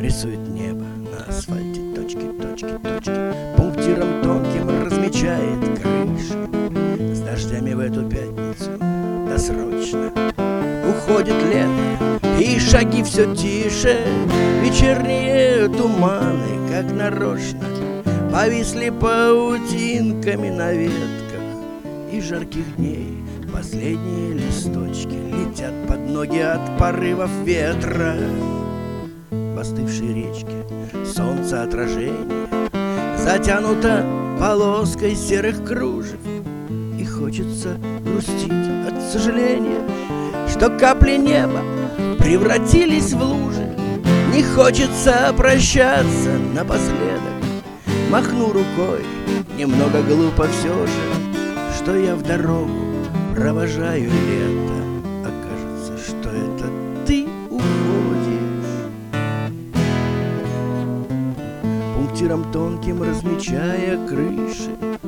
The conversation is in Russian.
Рисует небо на асфальте точки, точки, точки. Пунктиром тонким размечает крыши. С дождями в эту пятницу досрочно уходит лето, и шаги все тише. Вечерние туманы, как нарочно, повисли паутинками на ветках. И жарких дней последние листочки летят под ноги от порывов ветра. В остывшей речке солнце отражение затянуто полоской серых кружев. И хочется грустить от сожаления, что капли неба превратились в лужи. Не хочется прощаться напоследок, махну рукой, немного глупо все же, что я в дорогу провожаю лето, а кажется, что это ты уходишь. Пунктиром тонким размечая крыши,